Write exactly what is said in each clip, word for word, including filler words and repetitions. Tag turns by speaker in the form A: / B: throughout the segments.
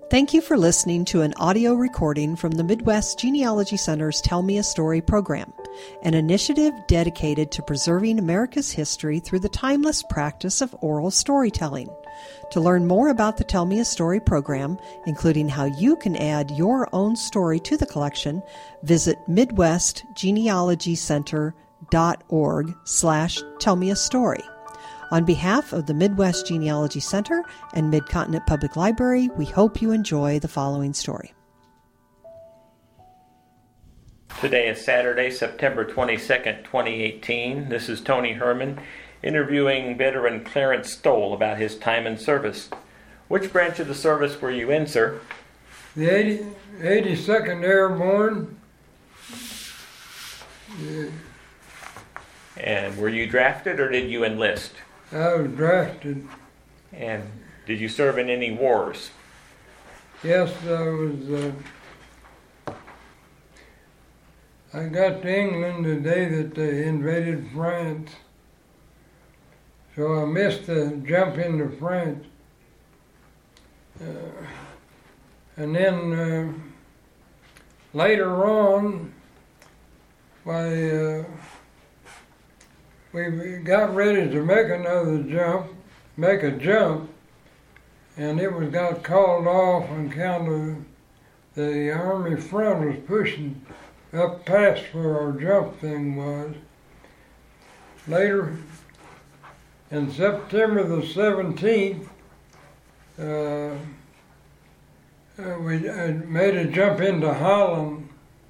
A: Thank you for listening to an audio recording from the Midwest Genealogy Center's Tell Me a Story program, an initiative dedicated to preserving America's history through the timeless practice of oral storytelling. To learn more about the Tell Me a Story program, including how you can add your own story to the collection, visit midwestgenealogycenter.org slash tell me a story. On behalf of the Midwest Genealogy Center and Mid-Continent Public Library, we hope you enjoy the following story.
B: Today is Saturday, September twenty-second, twenty eighteen. This is Tony Herman interviewing veteran Clarence Stoll about his time in service. Which branch of the service were you in, sir?
C: The eighty, eighty-second Airborne. Yeah.
B: And were you drafted or did you enlist?
C: I was drafted.
B: And did you serve in any wars?
C: Yes, I was. Uh, I got to England the day that they invaded France. So I missed the jump into France. Uh, and then uh, later on, I, uh, we got ready to make another jump, make a jump, and it was got called off on account of the Army front was pushing up past where our jump thing was. Later, in September the seventeenth, uh, uh, we uh, made a jump into Holland,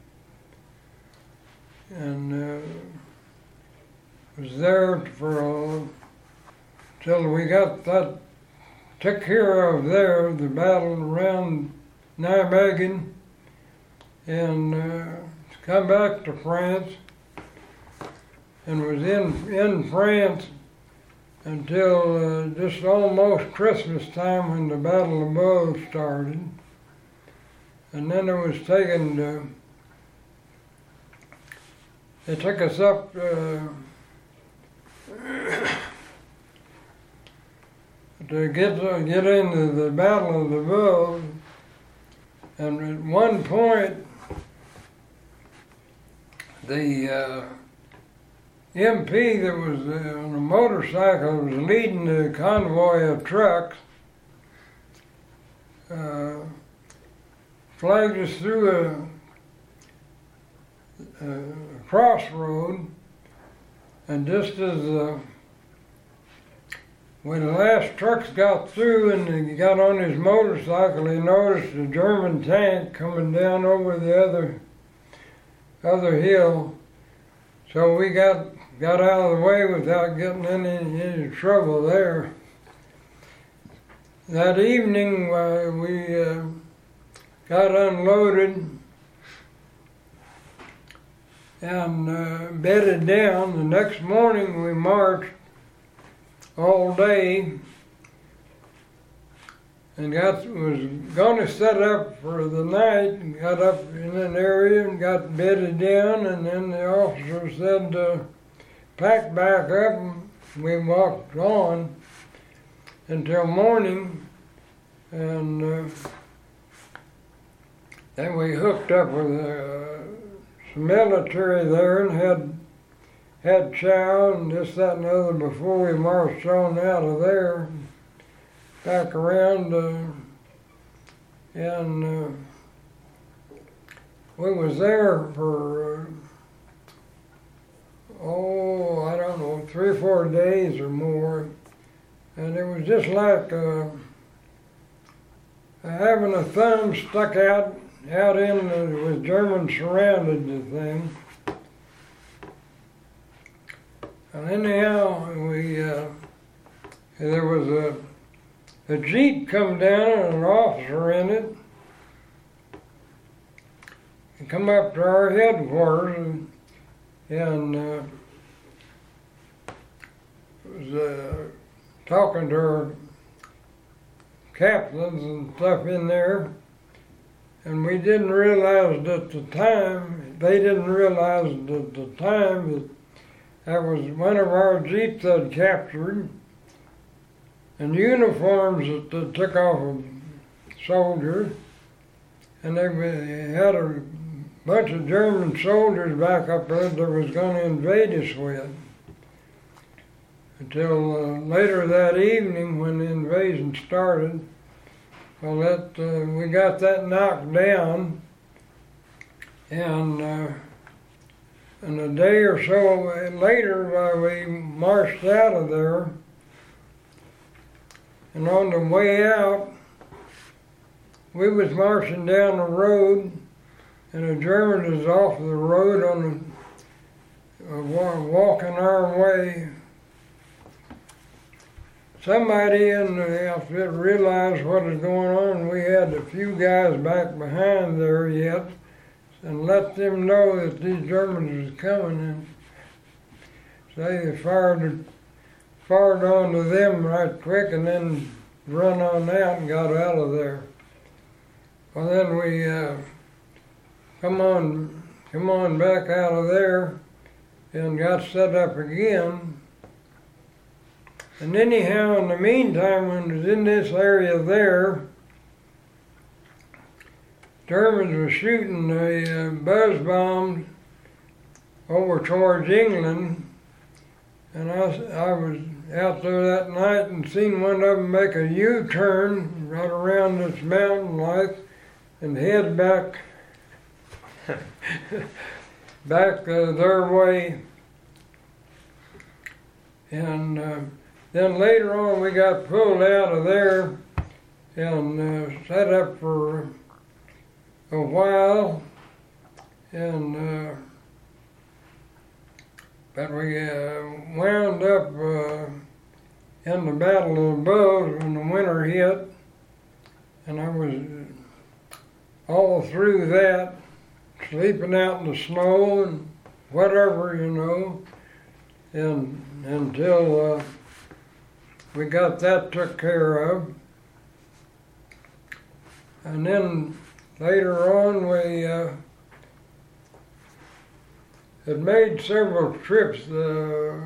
C: and uh, was there for a, till we got that took care of there, the battle around Nijmegen, and uh, come back to France, and was in in France until uh, just almost Christmas time when the Battle of Bull started. And then it was taken to, they took us up uh, to get uh, get into the Battle of the Bull. And at one point, the uh, M P that was uh, on a motorcycle was leading the convoy of trucks, uh, flagged us through a, a crossroad, and just as uh, when the last trucks got through and he got on his motorcycle, he noticed a German tank coming down over the other other hill. So we got got out of the way without getting any, any trouble there. That evening uh, we uh, got unloaded and uh, bedded down. The next morning we marched all day and got was going to set up for the night, and got up in an area and got bedded down, and then the officer said to pack back up, and we walked on until morning, and uh, then we hooked up with uh, some military there and had had chow and this, that, and the other before we marched on out of there, back around, uh, and uh, we was there for, uh, oh, I don't know, three or four days or more, and it was just like uh, having a thumb stuck out, out in, uh, with Germans surrounded the thing. And anyhow, we, uh, there was a, a Jeep come down and an officer in it, and come up to our headquarters and, and uh, was uh, talking to our captains and stuff in there, and we didn't realize at the time, they didn't realize at the time that that was one of our Jeeps had captured, and uniforms that they took off of soldiers, and they had a bunch of German soldiers back up there that was going to invade us with. Until uh, later that evening when the invasion started, well, that uh, we got that knocked down, and uh, and a day or so later uh, we marched out of there, and on the way out, we was marching down the road, and a German was off the road on the, uh, walking our way. Somebody in the outfit realized what was going on. We had a few guys back behind there yet, and let them know that these Germans was coming, and so they fired, fired onto them right quick, and then run on out and got out of there. Well, then we uh, come on, come on back out of there, and got set up again. And anyhow, in the meantime, when it was in this area there, Germans were shooting the uh, buzz bombs over towards England, and I, I was out there that night and seen one of them make a U-turn right around this mountain like and head back back uh, their way. And uh, then later on we got pulled out of there and uh, set up for a while, and uh, but we uh, wound up uh, in the Battle of the Bulge when the winter hit, and I was all through that sleeping out in the snow and whatever, you know, and until uh, we got that took care of. And then later on we uh, had made several trips. Uh,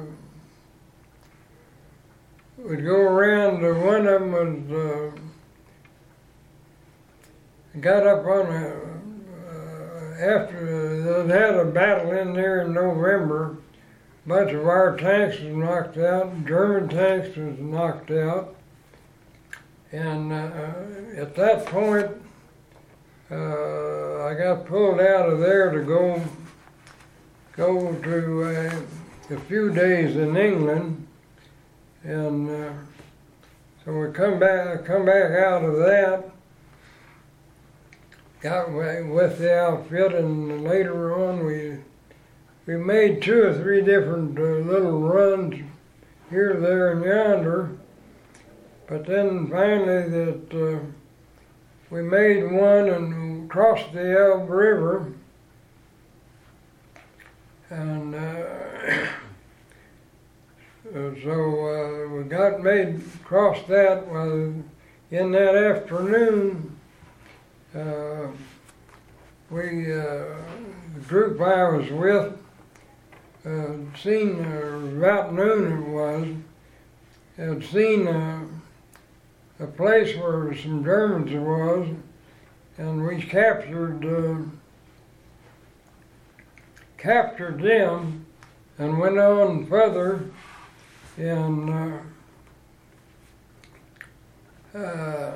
C: we'd go around, uh, one of them was, uh, got up on a, uh, after they had a battle in there in November. A bunch of our tanks was knocked out, German tanks was knocked out, and uh, at that point uh, I got pulled out of there to go go to uh, a few days in England, and uh, so we come back come back out of that, got with the outfit, and later on we we made two or three different uh, little runs here, there, and yonder. But then finally that uh, we made one and crossed the Elbe River, and uh, so uh, we got made cross that. Well, in that afternoon, uh, we uh, the group I was with uh, seen uh, about noon it was had seen uh, a place where some Germans was, and we captured uh, captured them and went on further, and uh, uh,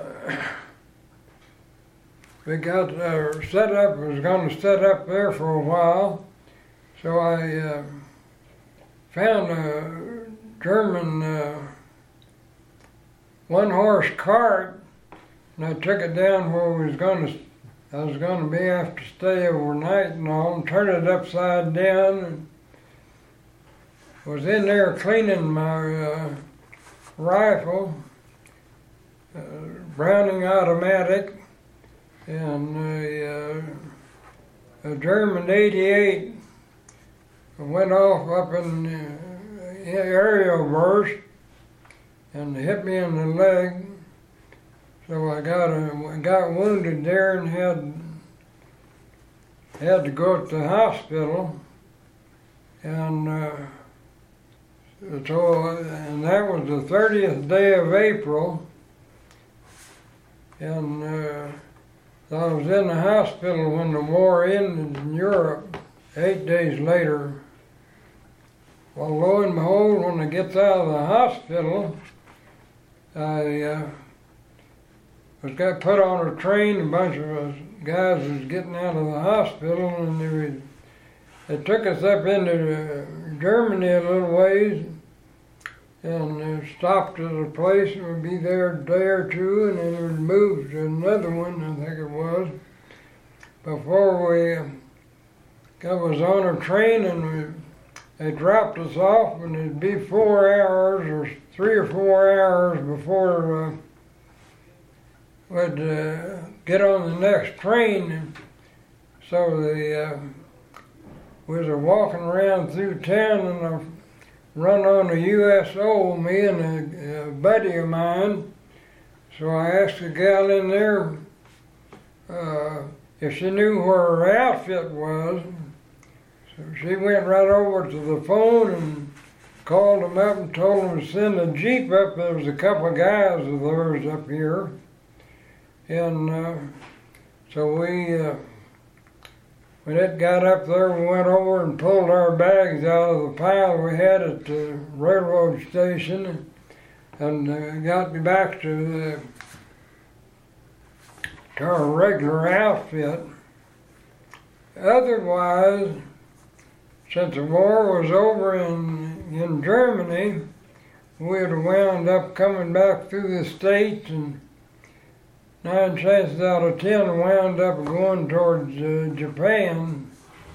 C: we got uh, set up, was going to set up there for a while, so I uh, found a German uh, one-horse cart, and I took it down where we was going to, I was going to be have to stay overnight and all, and turned it upside down, and was in there cleaning my uh, rifle, uh, Browning automatic, and a, uh, a German eighty-eight went off up in the aerial burst and hit me in the leg. So I got a, got wounded there and had had to go to the hospital, and uh, so and that was the thirtieth day of April. And uh, I was in the hospital when the war ended in Europe, eight days later. Well, lo and behold, when I get out of the hospital, I uh, was got put on a train. A bunch of us guys was getting out of the hospital, and they, was, they took us up into uh, Germany a little ways, and uh, stopped at a place, and we'd be there a day or two, and then we'd move to another one, I think it was, before we uh, got was on a train, and we, they dropped us off, and it'd be four hours or three or four hours before uh, we'd uh, get on the next train. And so the uh, we was walking around through town, and I run on a U S O, me and a, a buddy of mine. So I asked the gal in there uh, if she knew where her outfit was. So she went right over to the phone and called them up and told them to send a Jeep up. There was a couple of guys of theirs up here. And uh, so we, uh, when it got up there, we went over and pulled our bags out of the pile we had at the railroad station, and uh, got back to, the, to our regular outfit. Otherwise, since the war was over in, in Germany, we'd have wound up coming back through the States, and nine chances out of ten wound up going towards uh, Japan.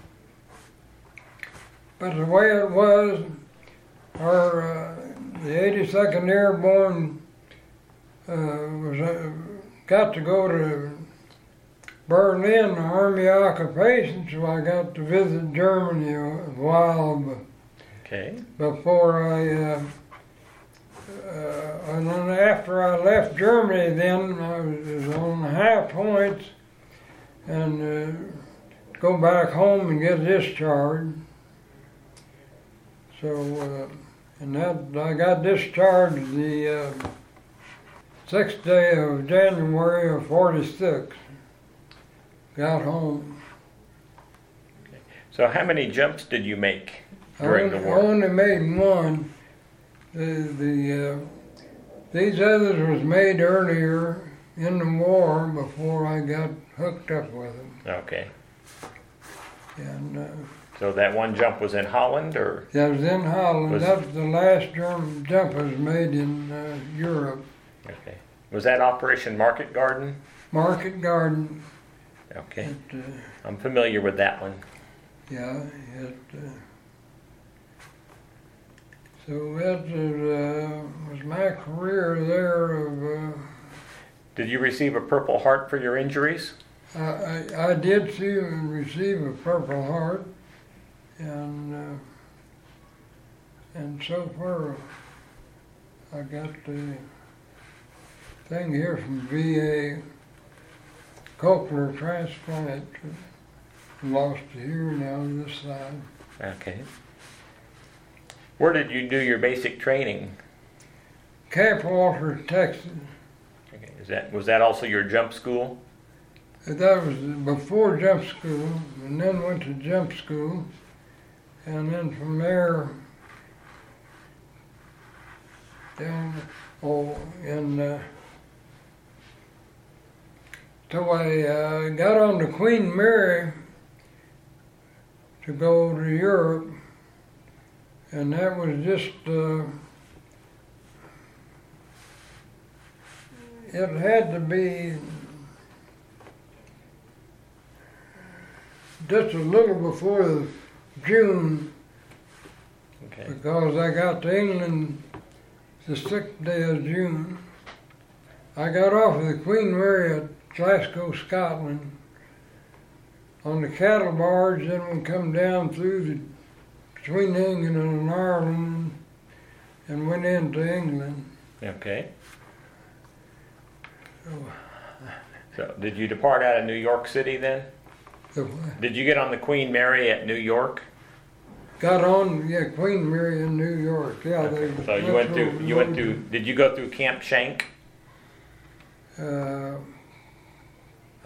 C: But the way it was, our uh, the eighty-second Airborne uh, was uh, got to go to Berlin, the Army occupation, so I got to visit Germany a while
B: okay.
C: before I, uh, uh, and then after I left Germany, then I was on the high points and uh, go back home and get discharged. So, uh, and that, I got discharged the uh, sixth day of January of forty-six. Got home.
B: Okay. So how many jumps did you make during
C: I only,
B: the war?
C: I only made one. The, the, uh, these others was made earlier in the war before I got hooked up with them.
B: Okay.
C: And uh,
B: So that one jump was in Holland, or?
C: that was in Holland.
B: Was-
C: That was the last German jump was made in uh, Europe.
B: Okay. Was that Operation Market Garden?
C: Market Garden.
B: Okay.
C: It, uh,
B: I'm familiar with that one.
C: yeah, it. Uh, so that was, uh, was my career there of. Uh,
B: Did you receive a Purple Heart for your injuries?
C: I, I, I did see and receive a Purple Heart, and uh, and so far I got the thing here from V A, cochlear transplant. Lost a ear now this side.
B: Okay. Where did you do your basic training?
C: Camp Walter, Texas.
B: Okay. Is that was that also your jump school?
C: That was before jump school, and then went to jump school, and then from there down, oh, and uh, till I uh, got on the Queen Mary to go to Europe, and that was just, uh, it had to be just a little before June,
B: Okay.
C: because I got to England the sixth day of June. I got off of the Queen Mary at Glasgow, Scotland, on the cattle barge, then we come down through the, between England and Ireland, and went into England.
B: Okay.
C: So,
B: So did you depart out of New York City then?
C: the,
B: Did you get on the Queen Mary at New York?
C: got on, yeah, Queen Mary in New York. Yeah,
B: Okay.
C: they.
B: So you went through. You went through. Did you go through Camp Shank?
C: Uh,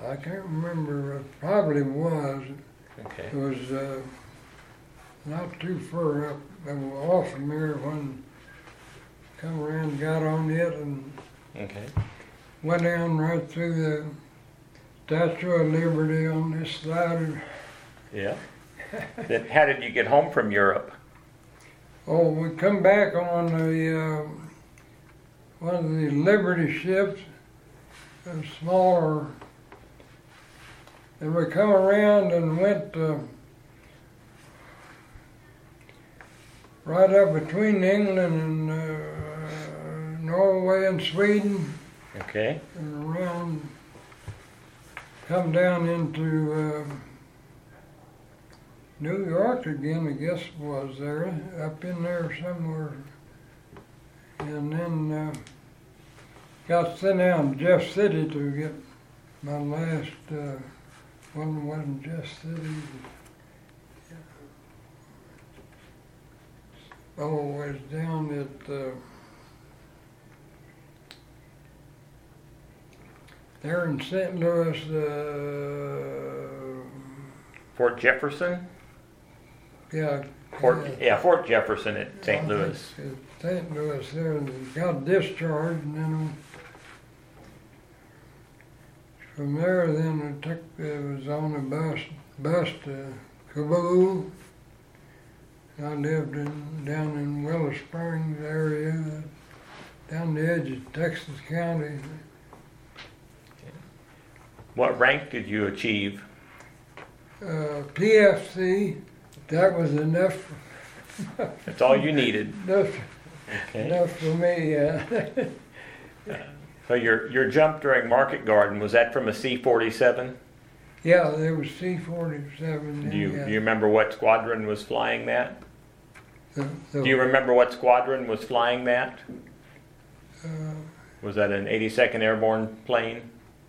C: I can't remember. It probably was.
B: Okay.
C: It was uh, not too far up. It was off from here when come around, got on it, and
B: Okay.
C: went down right through the Statue of Liberty on this side.
B: Yeah. Then how did you get home from Europe?
C: Oh, we come back on the uh, one of the Liberty ships, a smaller. And we come around and went uh, right up between England and uh, Norway and Sweden,
B: Okay.
C: and around, come down into uh, New York again, I guess it was there, up in there somewhere. And then uh, got sent down to Jeff City to get my last, uh, one wasn't Jeff City. Oh, it was down at, uh, there in Saint Louis, uh,
B: Fort Jefferson?
C: yeah.
B: Fort, yeah, Fort Jefferson at
C: I
B: Saint
C: think
B: Louis.
C: it's Saint Louis there, and got discharged, and then from there, then I took, it was on a bus, bus to Kabul. I lived in, down in Willow Springs area, down the edge of Texas County.
B: What rank did you achieve?
C: Uh, P F C, that was enough,
B: That's all you needed.
C: enough,
B: Okay.
C: enough for me. Uh,
B: So your your jump during Market Garden, was that from a C forty-seven?
C: yeah, there was C forty-seven.
B: Do you
C: yeah.
B: do you remember what squadron was flying that?
C: The, the,
B: Do you remember what squadron was flying that?
C: uh,
B: Was that an eighty-second Airborne plane?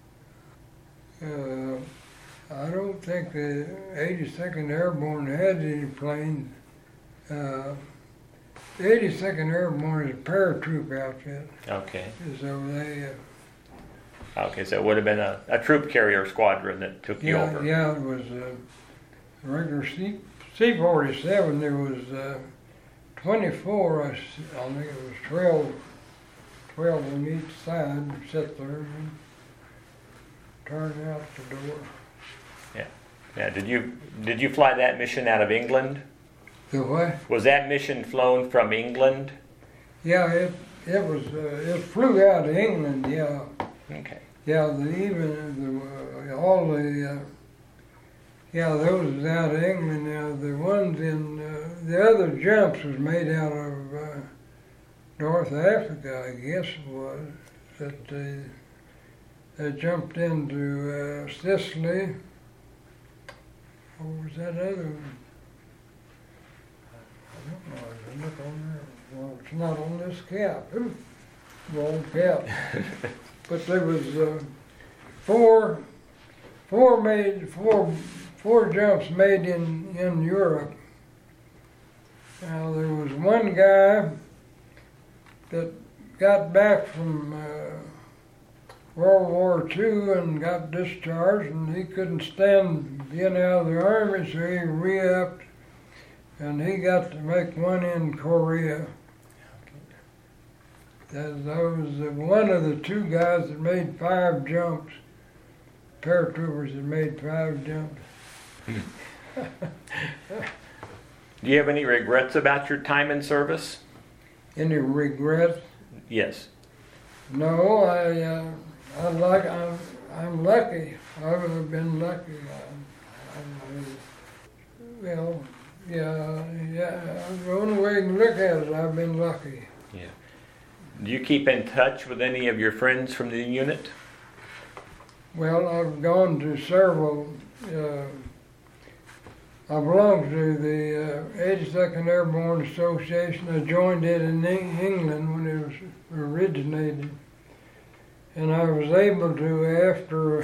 C: Uh, I don't think the eighty-second Airborne had any planes. Uh, the eighty-second Airborne is a paratroop outfit,
B: Okay.
C: so they, uh,
B: Okay, so it would have been a, a troop carrier squadron that took you
C: yeah,
B: over.
C: yeah, it was a regular C, C forty-seven. There was uh, twenty-four, I, s- I think it was twelve, twelve on each side, sit there and turn out the door.
B: Yeah. Did you did you fly that mission out of England?
C: The what?
B: Was that mission flown from England?
C: Yeah, it it was uh, it flew out of England. Yeah,
B: Okay.
C: yeah. The even the uh, all the uh, yeah those was out of England. Now the ones in uh, the other jumps was made out of uh, North Africa, I guess it was. That they they jumped into uh, Sicily. What was that other one? I don't know. I can look on there. Well, it's not on this cap. Ooh, wrong cap. But there was uh, four, four made, four, four jumps made in in Europe. Now there was one guy that got back from uh, World War Two and got discharged, and he couldn't stand being out of the army, so he re-upped, and he got to make one in Korea. That that was uh, one of the two guys that made five jumps, paratroopers that made five jumps.
B: Do you have any regrets about your time in service?
C: Any regrets?
B: Yes.
C: No, I, uh, I like, I'm, I'm lucky. I've been lucky. I, I'm, well, yeah, yeah. The only way you can look at it, I've been lucky.
B: Yeah. Do you keep in touch with any of your friends from the unit?
C: Well, I've gone to several. Uh, I belong to the uh, eighty-second Airborne Association. I joined it in Eng- England when it was originated. And I was able to, after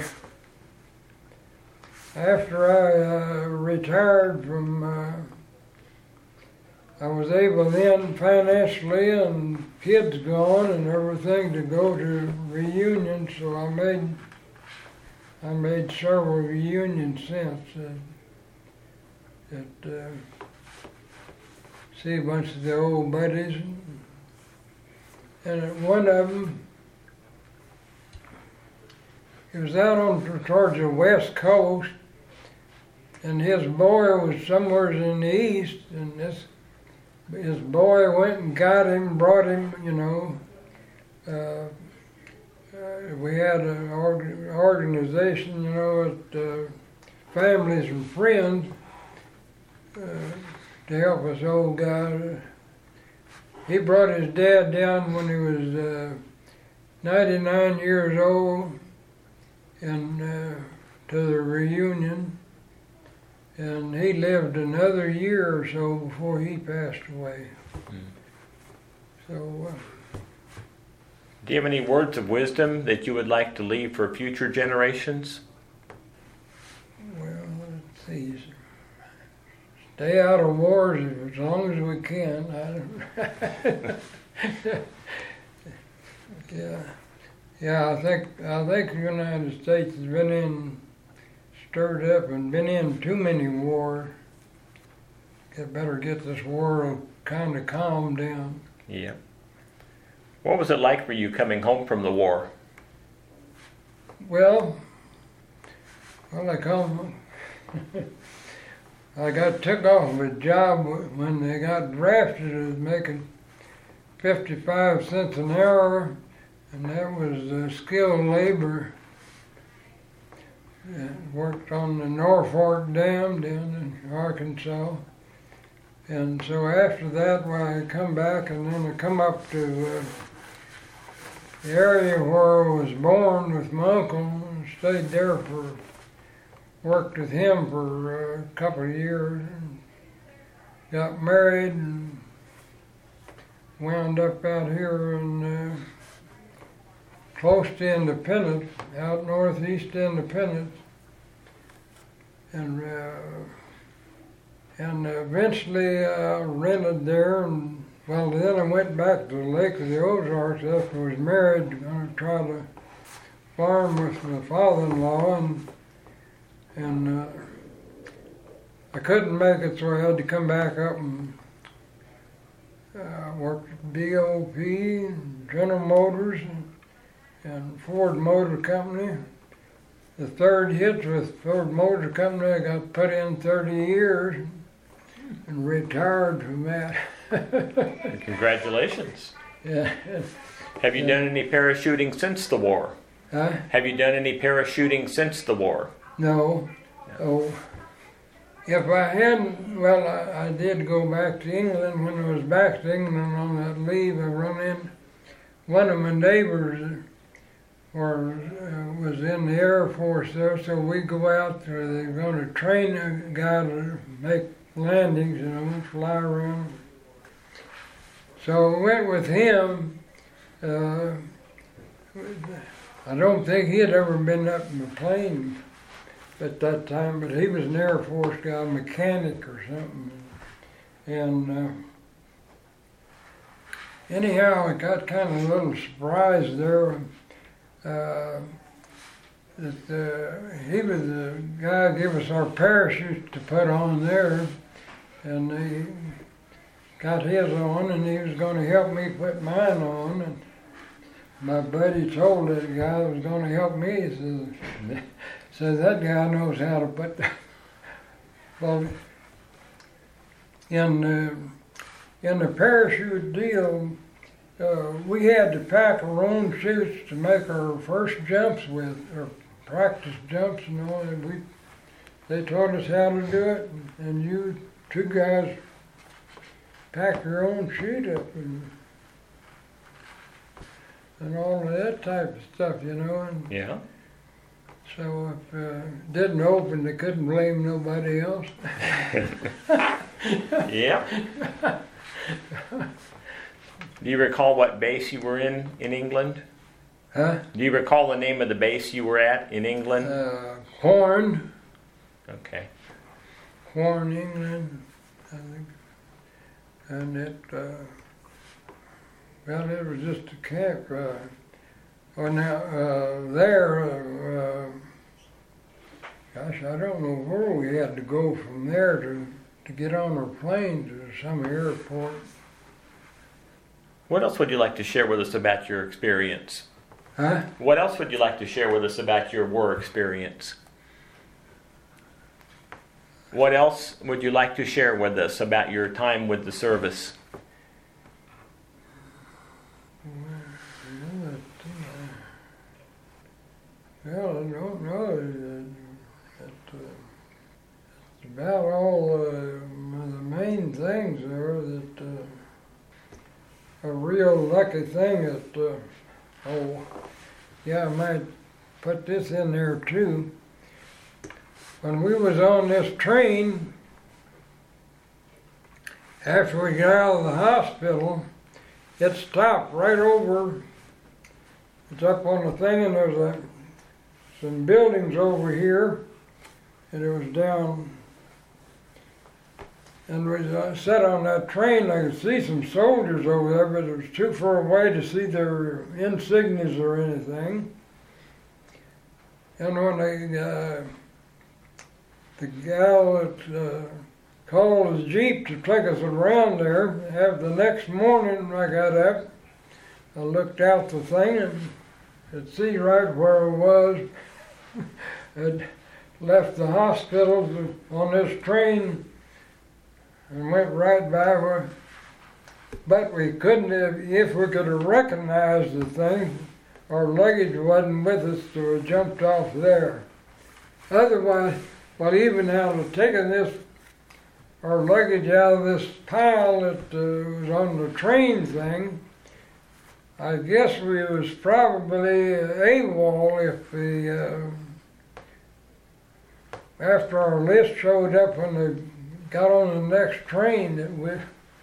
C: after I uh, retired from, uh, I was able then financially and kids gone and everything to go to reunions. So I made I made several reunions since. Uh, that uh, see a bunch of the old buddies, and at one of them, he was out on towards the west coast, and his boy was somewhere in the east, and this his boy went and got him, brought him, you know. Uh, uh, we had an org- organization, you know, at uh, Families and Friends uh, to help us old guy. He brought his dad down when he was uh, ninety-nine years old, and uh, to the reunion. And he lived another year or so before he passed away. Mm. So, uh,
B: do you have any words of wisdom that you would like to leave for future generations?
C: Well, let's see. Stay out of wars as long as we can. I don't yeah, yeah. I think I think the United States has been in. Stirred up and been in too many wars. Get better get this war kind of calmed down.
B: Yeah. What was it like for you coming home from the war?
C: Well, well, I come. I got took off a job when they got drafted. I was making fifty-five cents an hour, and that was uh, skilled labor. Yeah, worked on the Norfolk Dam down in Arkansas. And so after that, well, I come back and then I come up to uh, the area where I was born with my uncle and stayed there for, worked with him for a couple of years and got married and wound up out here in uh, close to Independence, out northeast Independence, and uh, and eventually uh, rented there. And well, then I went back to the Lake of the Ozarks after I was married, going to try to farm with my father-in-law, and and uh, I couldn't make it, so I had to come back up and uh, work at D O P, and General Motors, and and Ford Motor Company. The third hit with Ford Motor Company, I got put in thirty years and retired from that.
B: Congratulations.
C: Yeah.
B: Have you done any parachuting since the war?
C: Huh?
B: Have you done any parachuting since the war?
C: No. No. Oh. If I hadn't, well, I, I did go back to England. When I was back to England on that leave, I run in one of my neighbors or uh, was in the Air Force there, so we go out there. They're going to train a guy to make landings, you know, fly around. So I went with him. Uh, I don't think he had ever been up in a plane at that time, but he was an Air Force guy, a mechanic or something. And uh, anyhow, I got kind of a little surprised there. Uh, that uh, he was the guy who gave us our parachutes to put on there, and he got his on, and he was going to help me put mine on. And my buddy told that guy that was going to help me, he says, says that guy knows how to put the, well, in the, in the parachute deal, uh, we had to pack our own chutes to make our first jumps with, or practice jumps and all that. We, they taught us how to do it, and, and you two guys pack your own chute up and and all of that type of stuff, you know. And
B: yeah.
C: So if uh, it didn't open, they couldn't blame nobody else.
B: Yeah. Do you recall what base you were in in England?
C: Huh?
B: Do you recall the name of the base you were at in England?
C: Uh, Horn.
B: Okay.
C: Horn, England, I think. And it, uh, well, it was just a camp. Uh, well, now, uh, there, uh, Gosh, I don't know where we had to go from there to, to get on our plane to some airport.
B: What else would you like to share with us about your experience?
C: Huh?
B: What else would you like to share with us about your war experience? What else would you like to share with us about your time with the service?
C: Well, I don't know. It, it, uh, it's about all uh, the main things there that uh, a real lucky thing that, uh, oh, yeah, I might put this in there too. When we was on this train, after we got out of the hospital, it stopped right over. It's up on the thing, and there's a, some buildings over here, and it was down. And we uh, sat on that train. I could see some soldiers over there, but it was too far away to see their insignias or anything. And when they, uh, the gal that uh, called his Jeep to take us around there, after the next morning I got up, I looked out the thing and could see right where I was. I'd left the hospital on this train and went right by where, but we couldn't have, if we could have recognized the thing, our luggage wasn't with us, so we jumped off there. Otherwise, well, even out of taking this, our luggage out of this pile that uh, was on the train thing, I guess we was probably AWOL if the, uh, after our list showed up when they got on the next train that we,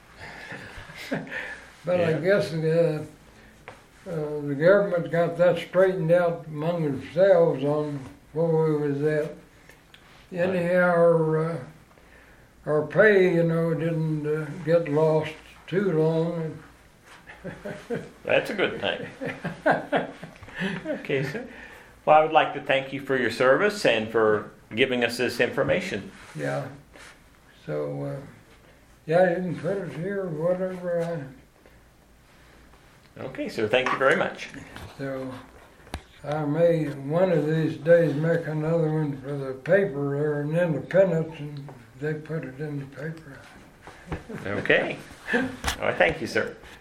C: but yeah. I guess the, uh, the government got that straightened out among themselves on where we was at. Anyhow, our, uh, our pay, you know, didn't uh, get lost too long.
B: That's a good thing. Okay, sir. Well, I would like to thank you for your service and for giving us this information.
C: Yeah. So, uh, yeah, you can put it here or whatever. I...
B: Okay, sir. Thank you very much.
C: So, I may one of these days make another one for the paper there in Independence, and they put it in the paper.
B: Okay. All right, thank you, sir.